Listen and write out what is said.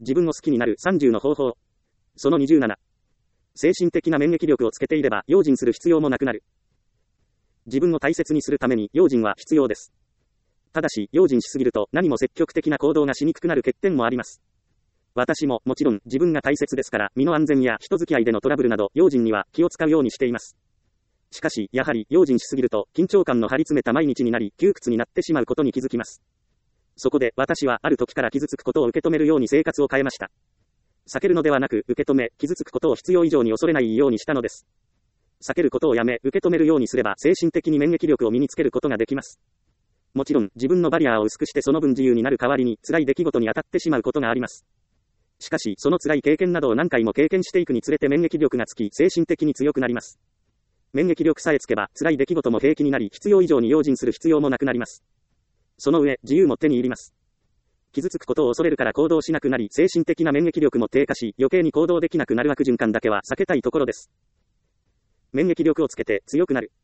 自分を好きになる30の方法。その27。精神的な免疫力をつけていれば用心する必要もなくなる。自分を大切にするために用心は必要です。ただし、用心しすぎると何も積極的な行動がしにくくなる欠点もあります。私ももちろん自分が大切ですから身の安全や人付き合いでのトラブルなど用心には気を使うようにしています。しかし、やはり用心しすぎると緊張感の張り詰めた毎日になり窮屈になってしまうことに気づきます。そこで私はある時から傷つくことを受け止めるように生活を変えました。避けるのではなく受け止め、傷つくことを必要以上に恐れないようにしたのです。避けることをやめ受け止めるようにすれば精神的に免疫力を身につけることができます。もちろん自分のバリアを薄くしてその分自由になる代わりに辛い出来事に当たってしまうことがあります。しかしその辛い経験などを何回も経験していくにつれて免疫力がつき精神的に強くなります。免疫力さえつけば辛い出来事も平気になり必要以上に用心する必要もなくなります。その上自由も手に入ります。傷つくことを恐れるから行動しなくなり精神的な免疫力も低下し余計に行動できなくなる悪循環だけは避けたいところです。免疫力をつけて強くなる。